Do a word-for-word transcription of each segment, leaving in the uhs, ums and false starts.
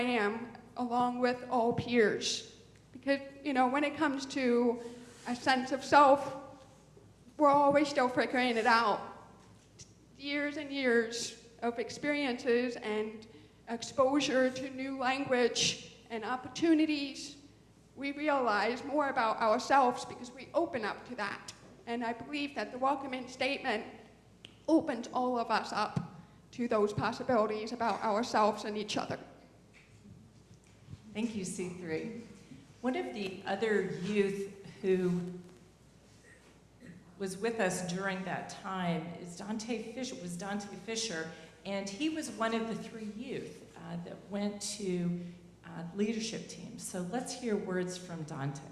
I am, along with all peers. Because, you know, when it comes to a sense of self, we're always still figuring it out. Years and years of experiences and exposure to new language and opportunities, we realize more about ourselves because we open up to that. And I believe that the welcoming statement opens all of us up to those possibilities about ourselves and each other. Thank you, C three. One of the other youth who was with us during that time is Dante Fisher, was Dante Fisher, and he was one of the three youth uh, that went to uh, leadership teams. So let's hear words from Dante.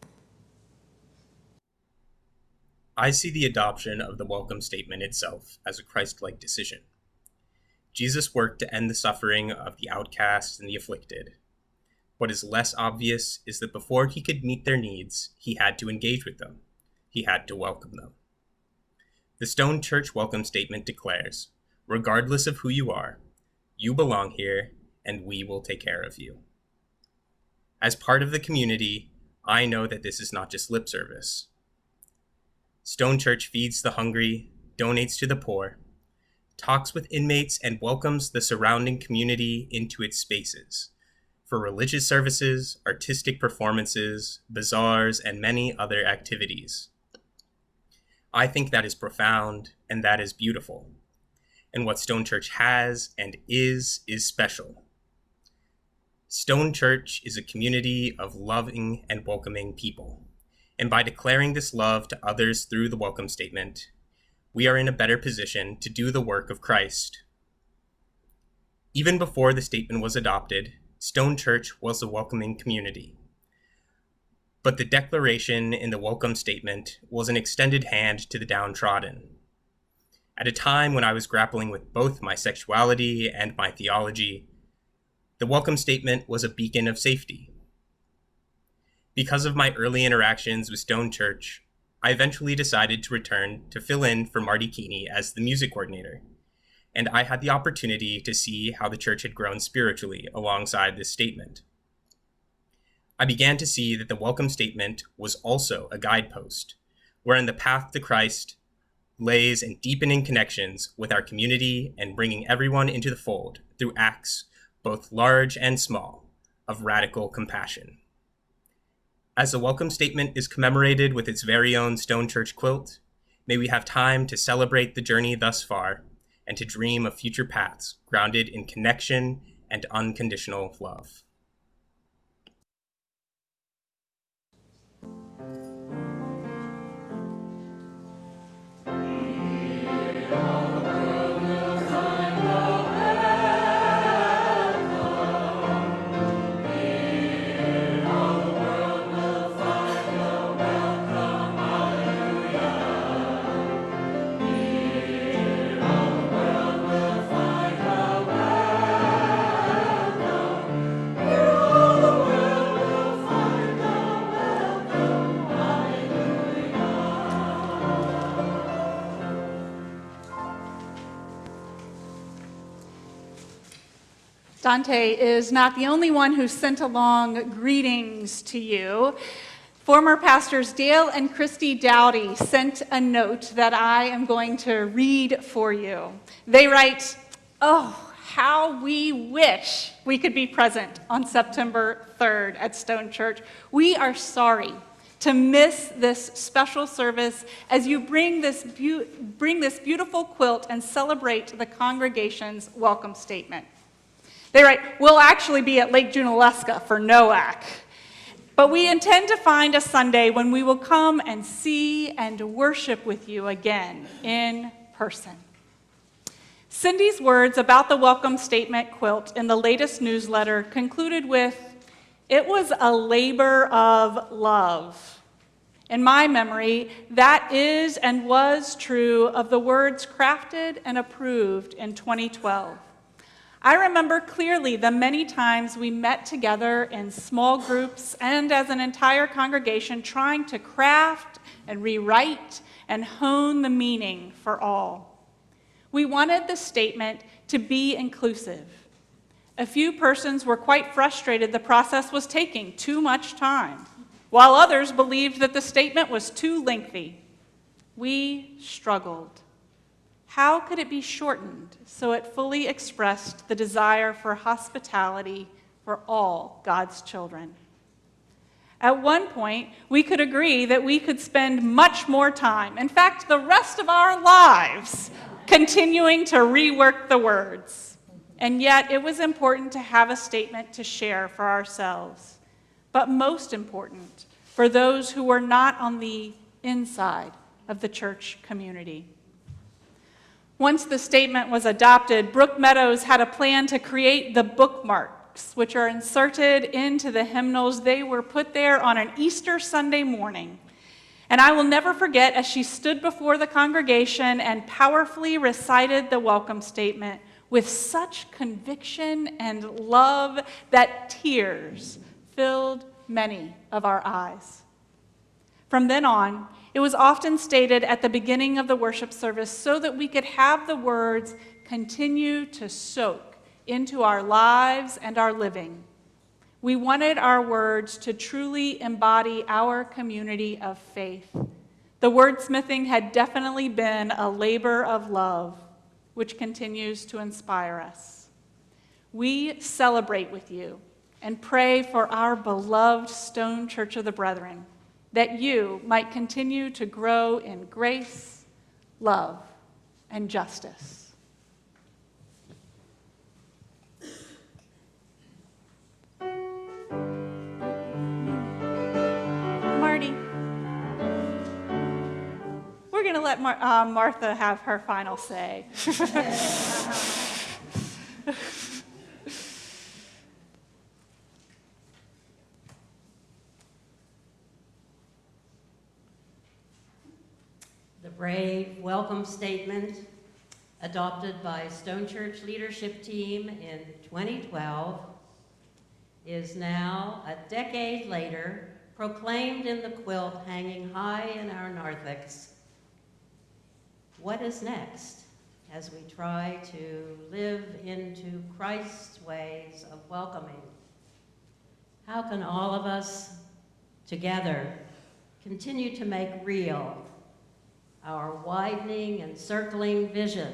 I see the adoption of the welcome statement itself as a Christ-like decision. Jesus worked to end the suffering of the outcast and the afflicted. What is less obvious is that before he could meet their needs, he had to engage with them. He had to welcome them. The Stone Church welcome statement declares, regardless of who you are, you belong here and we will take care of you. As part of the community, I know that this is not just lip service. Stone Church feeds the hungry, donates to the poor, talks with inmates, and welcomes the surrounding community into its spaces for religious services, artistic performances, bazaars, and many other activities. I think that is profound, and that is beautiful. And what Stone Church has and is, is special. Stone Church is a community of loving and welcoming people. And by declaring this love to others through the welcome statement, we are in a better position to do the work of Christ. Even before the statement was adopted, Stone Church was a welcoming community. But the declaration in the welcome statement was an extended hand to the downtrodden. At a time when I was grappling with both my sexuality and my theology, the welcome statement was a beacon of safety. Because of my early interactions with Stone Church, I eventually decided to return to fill in for Marty Keeney as the music coordinator, and I had the opportunity to see how the church had grown spiritually alongside this statement. I began to see that the welcome statement was also a guidepost, wherein the path to Christ lays in deepening connections with our community and bringing everyone into the fold through acts, both large and small, of radical compassion. As the welcome statement is commemorated with its very own Stone Church quilt, may we have time to celebrate the journey thus far and to dream of future paths grounded in connection and unconditional love. Dante is not the only one who sent along greetings to you. Former pastors Dale and Christy Dowdy sent a note that I am going to read for you. They write, "Oh, how we wish we could be present on September third at Stone Church. We are sorry to miss this special service as you bring this, be- bring this beautiful quilt and celebrate the congregation's welcome statement." They write, "We'll actually be at Lake Junaluska for NOAC, but we intend to find a Sunday when we will come and see and worship with you again in person." Cindy's words about the welcome statement quilt in the latest newsletter concluded with, "It was a labor of love." In my memory, that is and was true of the words crafted and approved in twenty twelve. I remember clearly the many times we met together in small groups and as an entire congregation trying to craft and rewrite and hone the meaning for all. We wanted the statement to be inclusive, A few persons were quite frustrated the process was taking too much time, while others believed that the statement was too lengthy. We struggled. How could it be shortened so it fully expressed the desire for hospitality for all God's children? At one point, we could agree that we could spend much more time, in fact, the rest of our lives, continuing to rework the words. And yet, it was important to have a statement to share for ourselves, but most important, for those who were not on the inside of the church community. Once the statement was adopted, Brook Meadows had a plan to create the bookmarks, which are inserted into the hymnals. They were put there on an Easter Sunday morning. And I will never forget as she stood before the congregation and powerfully recited the welcome statement with such conviction and love that tears filled many of our eyes. From then on, it was often stated at the beginning of the worship service so that we could have the words continue to soak into our lives and our living. We wanted our words to truly embody our community of faith. The wordsmithing had definitely been a labor of love, which continues to inspire us. We celebrate with you and pray for our beloved Stone Church of the Brethren, that you might continue to grow in grace, love, and justice. Marty, we're going to let Mar- uh, Martha have her final say. The brave welcome statement adopted by Stone Church leadership team in twenty twelve is now, a decade later, proclaimed in the quilt hanging high in our narthex. What is next as we try to live into Christ's ways of welcoming? How can all of us together continue to make real our widening and circling vision?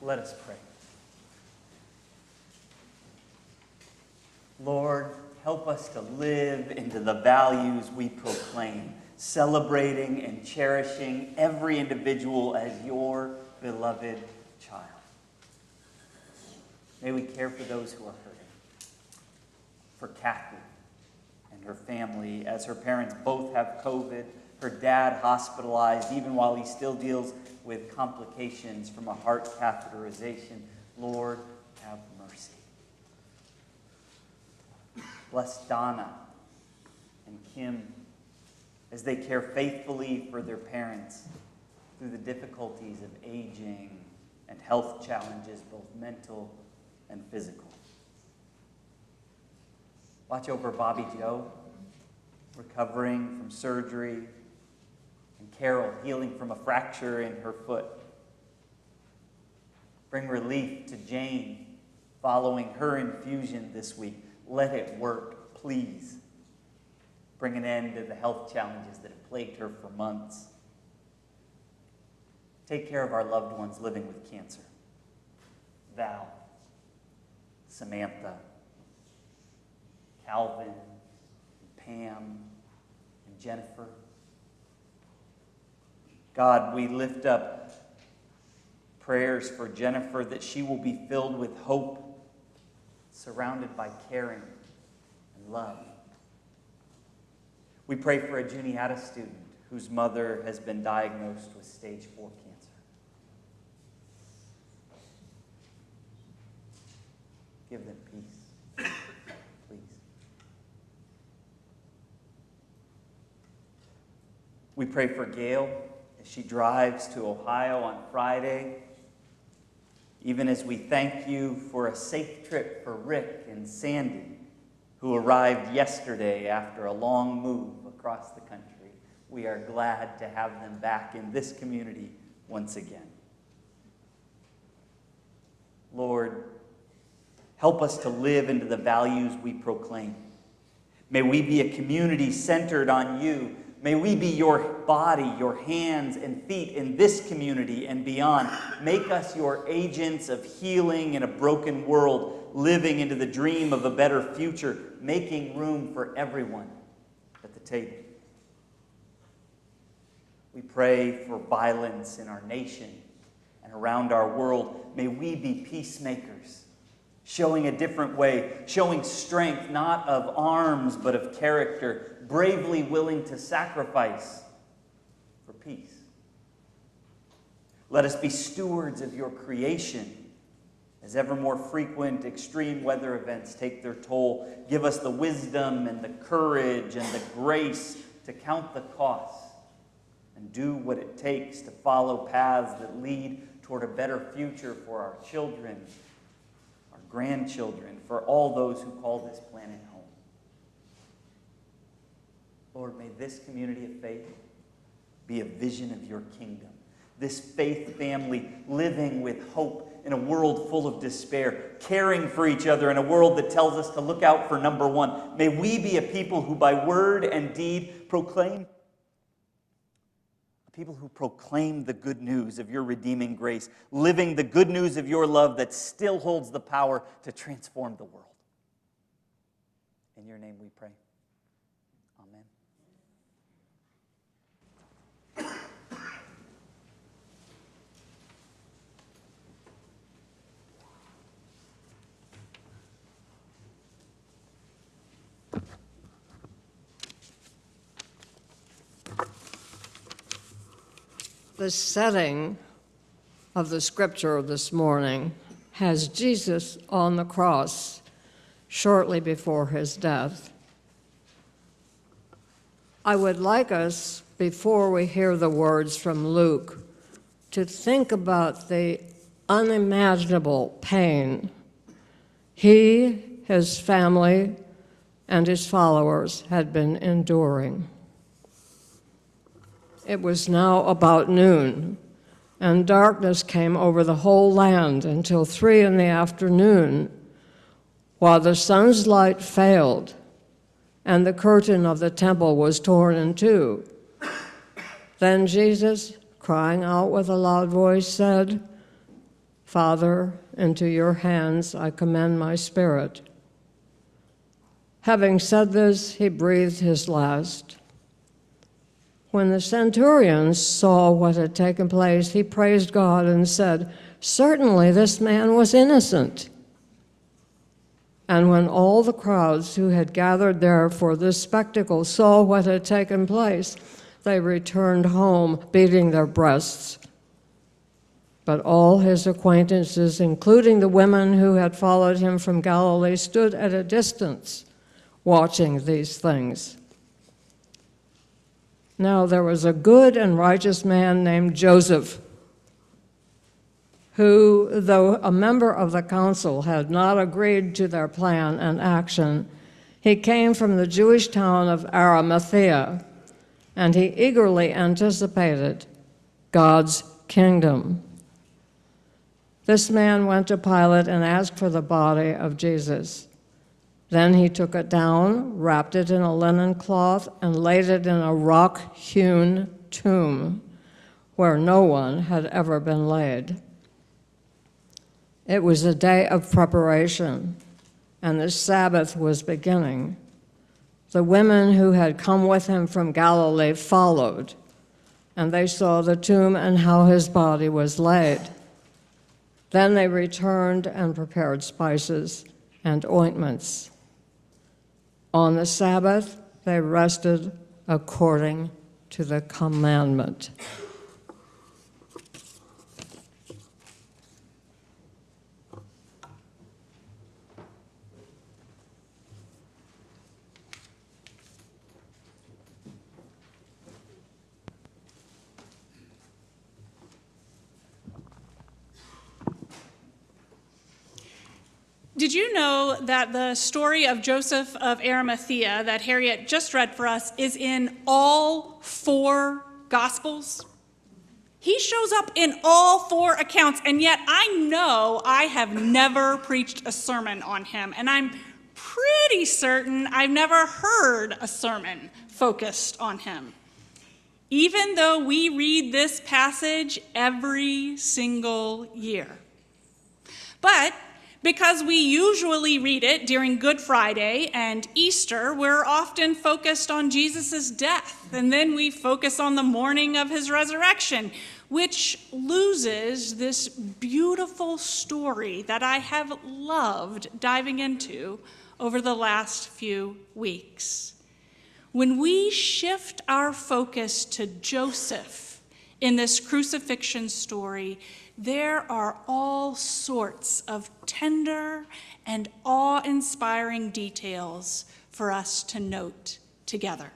Let us pray. Lord, help us to live into the values we proclaim, celebrating and cherishing every individual as your beloved child. May we care for those who are hurting, for Kathy and her family, as her parents both have COVID, her dad hospitalized, even while he still deals with complications from a heart catheterization. Lord, have mercy. Bless Donna and Kim as they care faithfully for their parents through the difficulties of aging and health challenges, both mental and physical. Watch over Bobby Joe, recovering from surgery, and Carol, healing from a fracture in her foot. Bring relief to Jane following her infusion this week. Let it work, please. Bring an end to the health challenges that have plagued her for months. Take care of our loved ones living with cancer. Val, Samantha, Calvin, Pam, and Jennifer. God, we lift up prayers for Jennifer that she will be filled with hope, surrounded by caring and love. We pray for a Juniata student whose mother has been diagnosed with stage four cancer. Give them peace, please. We pray for Gail as she drives to Ohio on Friday, even as we thank you for a safe trip for Rick and Sandy, who arrived yesterday after a long move across the country. We are glad to have them back in this community once again. Lord, help us to live into the values we proclaim. May we be a community centered on you. May we be your body, your hands and feet in this community and beyond. Make us your agents of healing in a broken world, living into the dream of a better future, making room for everyone at the table. We pray for violence in our nation and around our world. May we be peacemakers, showing a different way, showing strength not of arms but of character, bravely willing to sacrifice for peace. Let us be stewards of your creation as ever more frequent extreme weather events take their toll. Give us the wisdom and the courage and the grace to count the costs and do what it takes to follow paths that lead toward a better future for our children, our grandchildren, for all those who call this planet home. Lord, may this community of faith be a vision of your kingdom. This faith family living with hope in a world full of despair, caring for each other in a world that tells us to look out for number one. May we be a people who by word and deed proclaim, a people who proclaim the good news of your redeeming grace, living the good news of your love that still holds the power to transform the world. In your name we pray. Amen. The setting of the scripture this morning has Jesus on the cross shortly before his death. I would like us, before we hear the words from Luke, to think about the unimaginable pain he, his family, and his followers had been enduring. It was now about noon, and darkness came over the whole land until three in the afternoon, while the sun's light failed, and the curtain of the temple was torn in two. Then Jesus, crying out with a loud voice, said, Father, into your hands I commend my spirit. Having said this, he breathed his last. When the centurion saw what had taken place, he praised God and said, "Certainly this man was innocent." And when all the crowds who had gathered there for this spectacle saw what had taken place, they returned home, beating their breasts. But all his acquaintances, including the women who had followed him from Galilee, stood at a distance, watching these things. Now there was a good and righteous man named Joseph, who, though a member of the council, had not agreed to their plan and action. He came from the Jewish town of Arimathea, and he eagerly anticipated God's kingdom. This man went to Pilate and asked for the body of Jesus. Then he took it down, wrapped it in a linen cloth, and laid it in a rock-hewn tomb where no one had ever been laid. It was a day of preparation, and the Sabbath was beginning. The women who had come with him from Galilee followed, and they saw the tomb and how his body was laid. Then they returned and prepared spices and ointments. On the Sabbath, they rested according to the commandment. Did you know that the story of Joseph of Arimathea that Harriet just read for us is in all four Gospels? He shows up in all four accounts, and yet I know I have never preached a sermon on him, and I'm pretty certain I've never heard a sermon focused on him, even though we read this passage every single year. But because we usually read it during Good Friday and Easter, we're often focused on Jesus' death, and then we focus on the morning of his resurrection, which loses this beautiful story that I have loved diving into over the last few weeks. When we shift our focus to Joseph in this crucifixion story, there are all sorts of tender and awe-inspiring details for us to note together.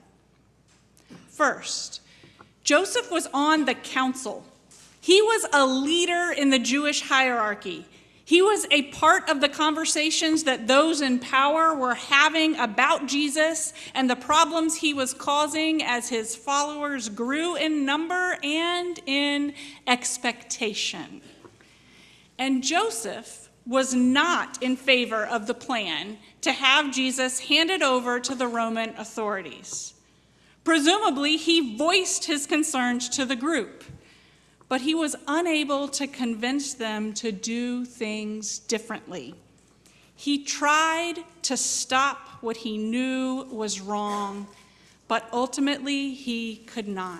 First, Joseph was on the council. He was a leader in the Jewish hierarchy. He was a part of the conversations that those in power were having about Jesus and the problems he was causing as his followers grew in number and in expectation. And Joseph was not in favor of the plan to have Jesus handed over to the Roman authorities. Presumably, he voiced his concerns to the group, but he was unable to convince them to do things differently. He tried to stop what he knew was wrong, but ultimately he could not.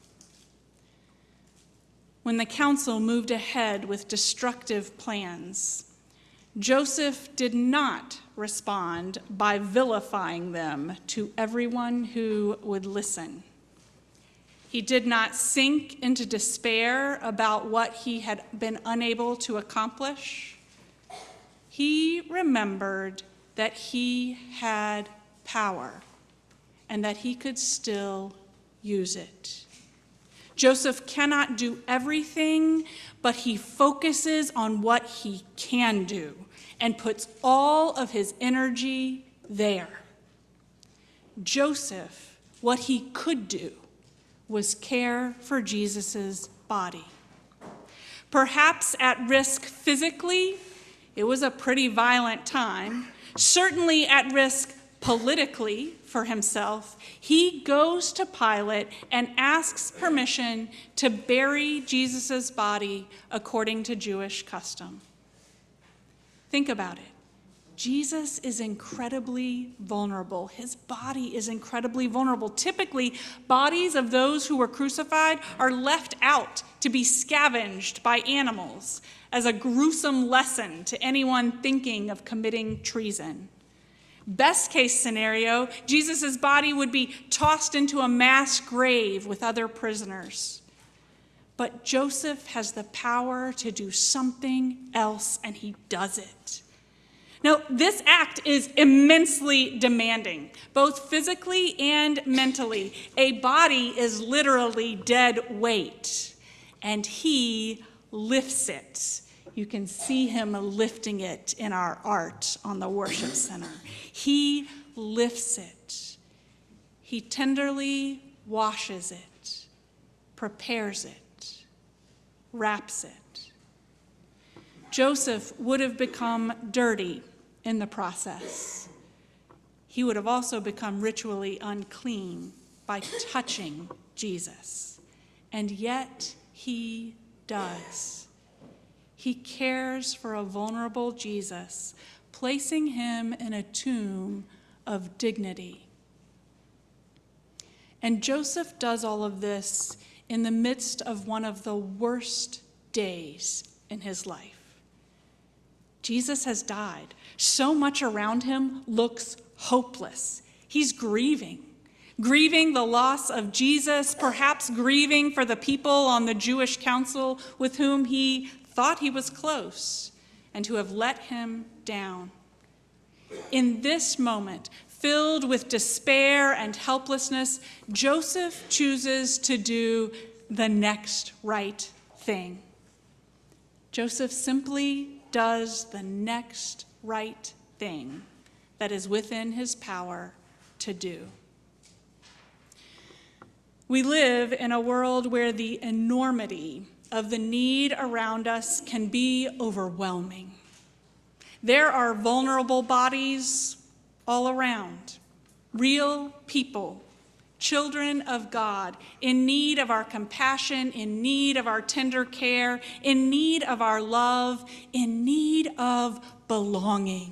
When the council moved ahead with destructive plans, Joseph did not respond by vilifying them to everyone who would listen. He did not sink into despair about what he had been unable to accomplish. He remembered that he had power and that he could still use it. Joseph cannot do everything, but he focuses on what he can do and puts all of his energy there. Joseph, what he could do was care for Jesus' body. Perhaps at risk physically, it was a pretty violent time, certainly at risk politically for himself, he goes to Pilate and asks permission to bury Jesus' body according to Jewish custom. Think about it. Jesus is incredibly vulnerable. His body is incredibly vulnerable. Typically, bodies of those who were crucified are left out to be scavenged by animals as a gruesome lesson to anyone thinking of committing treason. Best case scenario, Jesus' body would be tossed into a mass grave with other prisoners. But Joseph has the power to do something else, and he does it. Now, this act is immensely demanding, both physically and mentally. A body is literally dead weight, and he lifts it. You can see him lifting it in our art on the worship center. He lifts it. He tenderly washes it, prepares it, wraps it. Joseph would have become dirty in the process. He would have also become ritually unclean by touching Jesus. And yet he does. He cares for a vulnerable Jesus, placing him in a tomb of dignity. And Joseph does all of this in the midst of one of the worst days in his life. Jesus has died. So much around him looks hopeless. He's grieving. Grieving the loss of Jesus, perhaps grieving for the people on the Jewish council with whom he thought he was close and who have let him down. In this moment, filled with despair and helplessness, Joseph chooses to do the next right thing. Joseph simply does the next right thing that is within his power to do. We live in a world where the enormity of the need around us can be overwhelming. There are vulnerable bodies all around, real people, children of God, in need of our compassion, in need of our tender care, in need of our love, in need of belonging.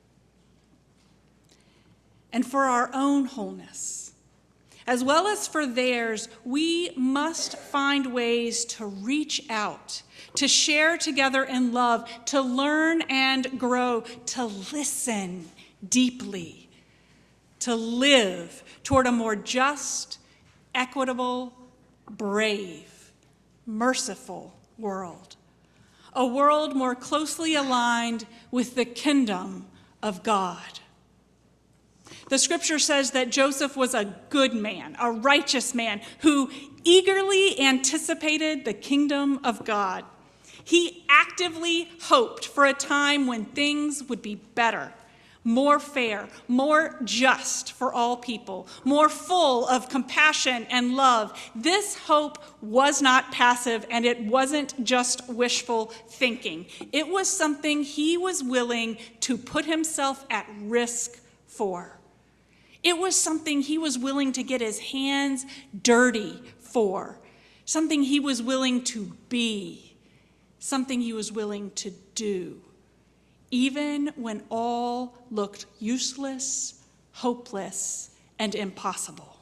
And for our own wholeness, as well as for theirs, we must find ways to reach out, to share together in love, to learn and grow, to listen deeply, to live toward a more just, equitable, brave, merciful world. A world more closely aligned with the kingdom of God. The scripture says that Joseph was a good man, a righteous man, who eagerly anticipated the kingdom of God. He actively hoped for a time when things would be better, more fair, more just for all people, more full of compassion and love. This hope was not passive, and it wasn't just wishful thinking. It was something he was willing to put himself at risk for. It was something he was willing to get his hands dirty for, something he was willing to be, something he was willing to do, even when all looked useless, hopeless, and impossible.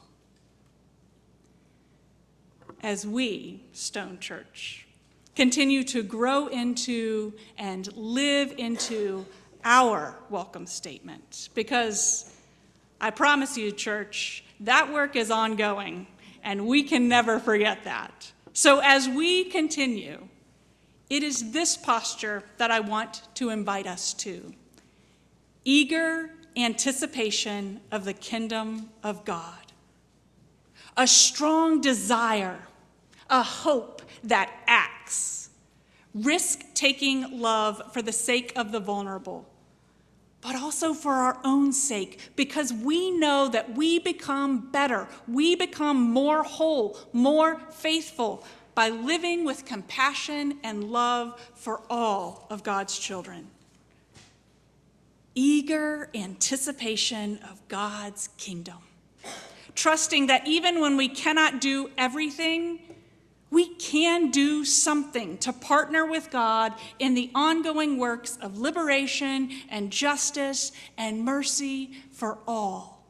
As we, Stone Church, continue to grow into and live into our welcome statement, because I promise you, church, that work is ongoing, and we can never forget that. So as we continue, it is this posture that I want to invite us to: eager anticipation of the kingdom of God, a strong desire, a hope that acts, risk-taking love for the sake of the vulnerable, but also for our own sake, because we know that we become better, we become more whole, more faithful by living with compassion and love for all of God's children. eager anticipation of God's kingdom, trusting that even when we cannot do everything, we can do something to partner with God in the ongoing works of liberation and justice and mercy for all.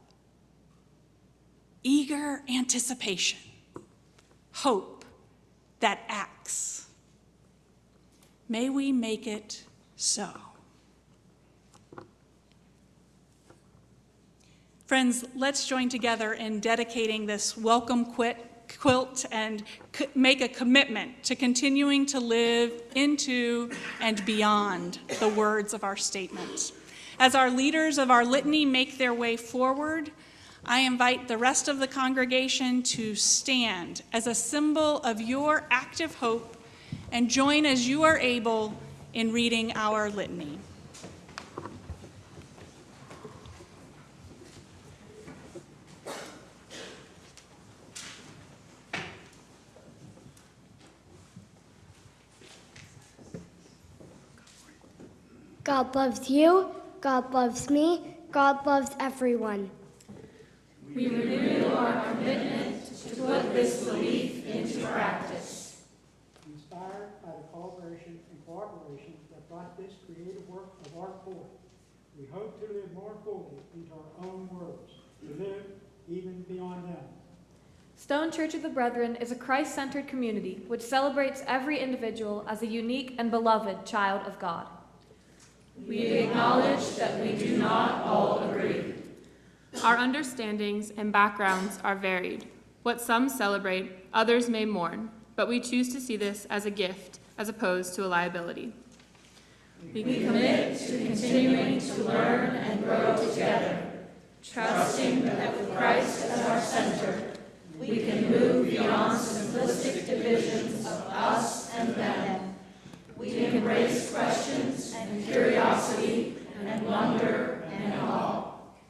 Eager anticipation, hope that acts. May we make it so. Friends, let's join together in dedicating this welcome quit quilt and make a commitment to continuing to live into and beyond the words of our statement. As our leaders of our litany make their way forward, I invite the rest of the congregation to stand as a symbol of your active hope and join as you are able in reading our litany. God loves you, God loves me, God loves everyone. We renew our commitment to put this belief into practice. Inspired by the collaboration and cooperation that brought this creative work of art forth, we hope to live more fully into our own worlds, to live even beyond them. Stone Church of the Brethren is a Christ-centered community which celebrates every individual as a unique and beloved child of God. We acknowledge that we do not all agree. Our understandings and backgrounds are varied. What some celebrate, others may mourn, but we choose to see this as a gift as opposed to a liability. We commit to continuing to learn and grow together, trusting that with Christ as our center, we can move beyond simplistic divisions of us and them. We embrace questions and curiosity and wonder and awe.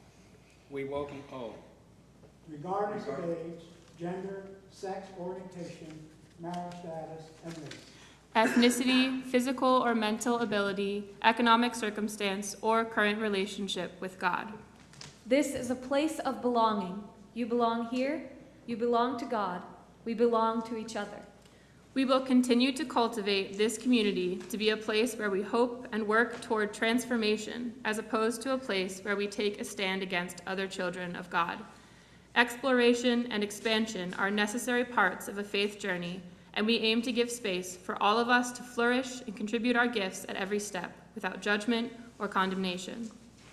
We welcome all, regardless of age, gender, sex orientation, marital status, and race. Ethnicity, physical or mental ability, economic circumstance, or current relationship with God. This is a place of belonging. You belong here, you belong to God, we belong to each other. We will continue to cultivate this community to be a place where we hope and work toward transformation, as opposed to a place where we take a stand against other children of God. Exploration and expansion are necessary parts of a faith journey, and we aim to give space for all of us to flourish and contribute our gifts at every step, without judgment or condemnation.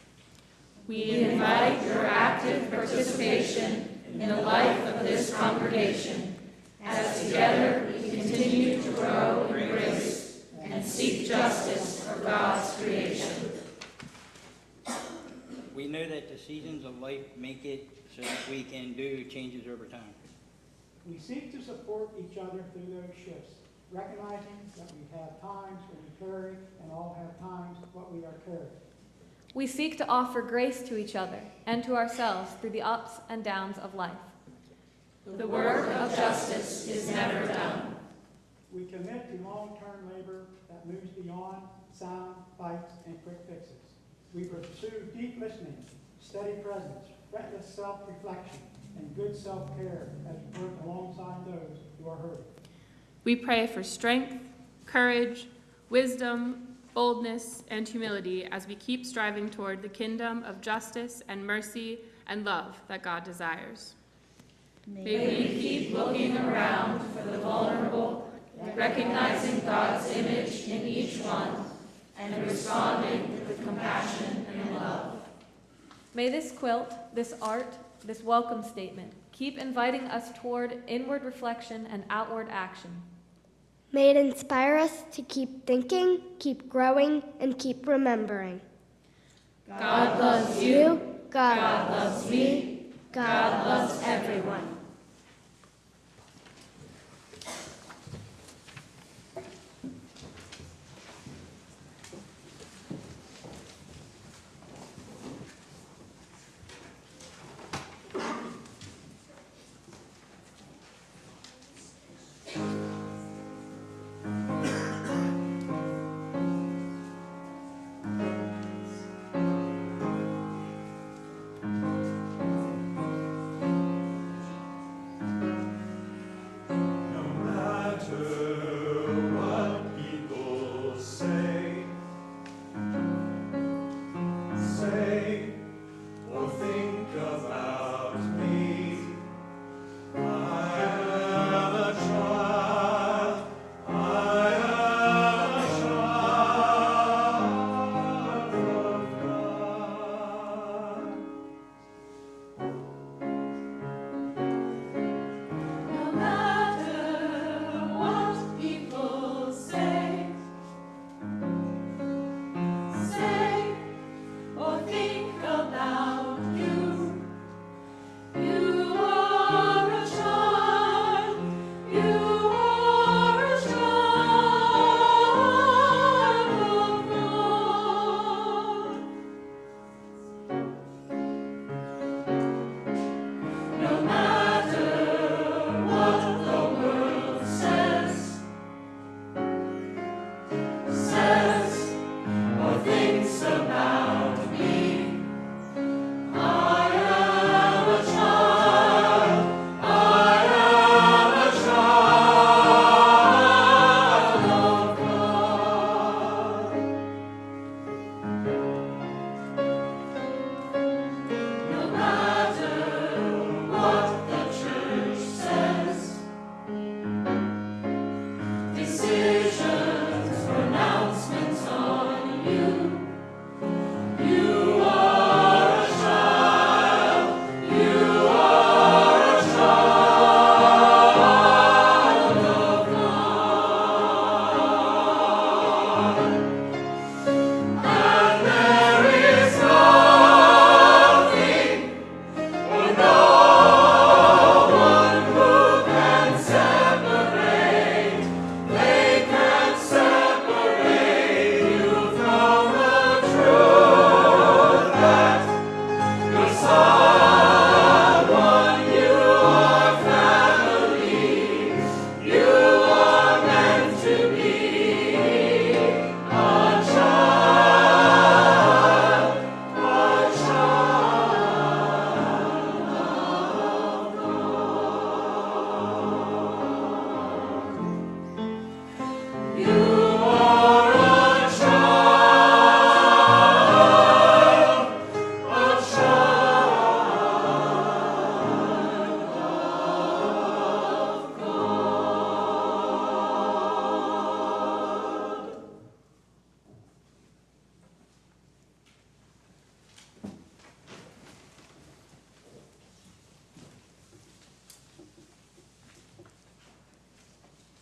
We invite your active participation in the life of this congregation, as together we continue to grow in grace and seek justice for God's creation. We know that the seasons of life make it so that we can do changes over time. We seek to support each other through those shifts, recognizing that we have times when we carry and all have times what we are carrying. We seek to offer grace to each other and to ourselves through the ups and downs of life. The work of justice is never done. We commit to long-term labor that moves beyond sound bites and quick fixes. We pursue deep listening, steady presence, relentless self-reflection, and good self-care as we work alongside those who are hurting. We pray for strength, courage, wisdom, boldness, and humility as we keep striving toward the kingdom of justice and mercy and love that God desires. May we keep looking around for the vulnerable, recognizing God's image in each one, and responding with compassion and love. May this quilt, this art, this welcome statement keep inviting us toward inward reflection and outward action. May it inspire us to keep thinking, keep growing, and keep remembering. God loves you, God loves me, God loves everyone.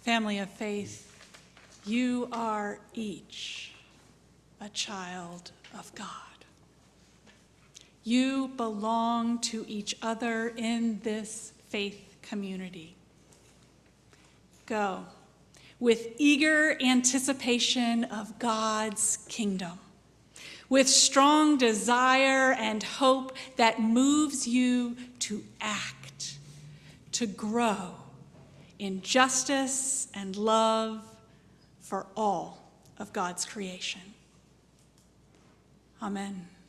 Family of faith, you are each a child of God. You belong to each other in this faith community. Go with eager anticipation of God's kingdom, with strong desire and hope that moves you to act, to grow in justice and love for all of God's creation. Amen.